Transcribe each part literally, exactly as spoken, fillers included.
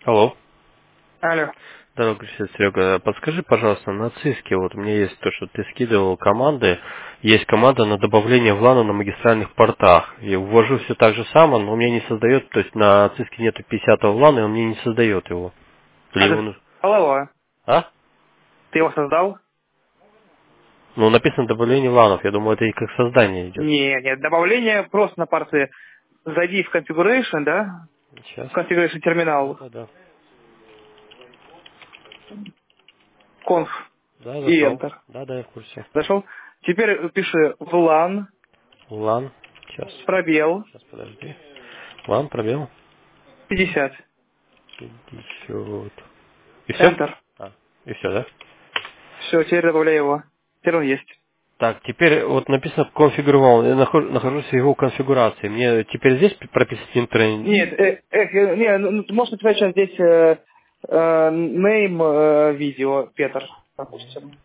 Алло. Алло. Дорогой Серега, подскажи, пожалуйста, на циске, вот у меня есть то, что ты скидывал команды, есть команда на добавление влана на магистральных портах. Я ввожу все так же само, но у меня не создает, то есть на циске нету пятидесятого влана, и он мне не создает его. Или А ты его нужно... создал его? А? Ты его создал? Ну, написано добавление вланов, я думаю, это и как создание идет. Нет, нет. Добавление просто на порты. Зайди в Configuration, да? Сейчас. В Configuration терминал. Да-да-да. Conf. Да, И зашел. Enter. Да-да, я в курсе. Зашел. Теперь пиши влан, Влан. Сейчас. пробел, Сейчас, подожди. Влан, пробел. пятьдесят. пятьдесят. И все? Enter. А, и все, да? Все, теперь добавляй его. Теперь он есть. Так, теперь вот написано конфигурировал. Я нахожу- нахожусь в его конфигурации. Мне теперь здесь прописать интрейн? Нет, э, э, э, не, ну, ну, может написать сейчас здесь э, э, name э, видео, Петр, допустим.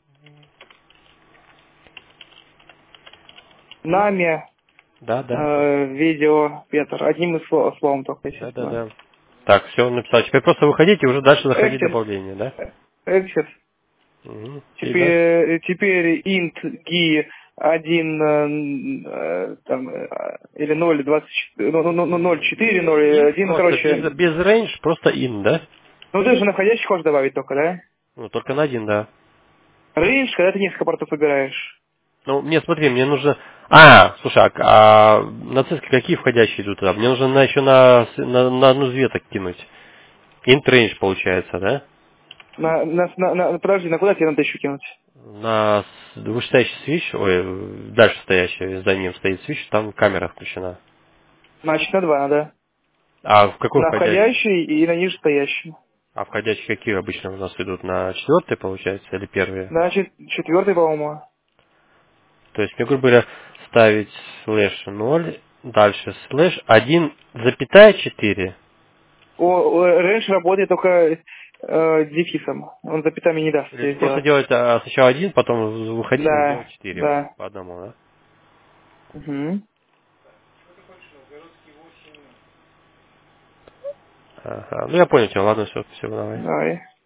Нами Да, да. э, видео, Петр. Одним из слов, словом только, Да, да, естественно. да. Так, все написал. Теперь просто выходите и уже дальше заходить Exit. добавление, да? Exit. Угу. И дальше. Теперь, теперь int gi один э, э, там, э, или ноль двадцать четыре, ну, ну, ну, ноль четыре, ноль Ин один, ну, просто без, короче. без range, просто in, да? Ну, ты же на входящий хочешь добавить только, да? Ну, только на один, да. Range, когда ты несколько портов выбираешь. Ну, мне смотри, мне нужно... А, слушай, а, а на циске какие входящие идут туда? Мне нужно на, еще на, с- на, на одну из веток кинуть. Int range получается, да? На, на, на, на- подожди, на куда тебе надо еще кинуть? На с- вышестоящий свич, ой, дальше стоящий, за ним стоит свич, там камера включена. Значит, на два надо. А в какой На входящий? входящий и на нижестоящий. А входящие какие обычно у нас идут? На четвертый, получается, или первые? Значит, четвертый, по-моему. То есть мне, грубо говоря, ставить слэш ноль, дальше слэш один запятая четыре. О, о, range работает только э, дефисом. Он запятыми не даст Или тебе просто сделать. делать а, сначала один, потом выходить и делать Да, четыре да. по одному, да? Угу. Ага. Ну я понял тебя, ладно, все, все, давай. Давай.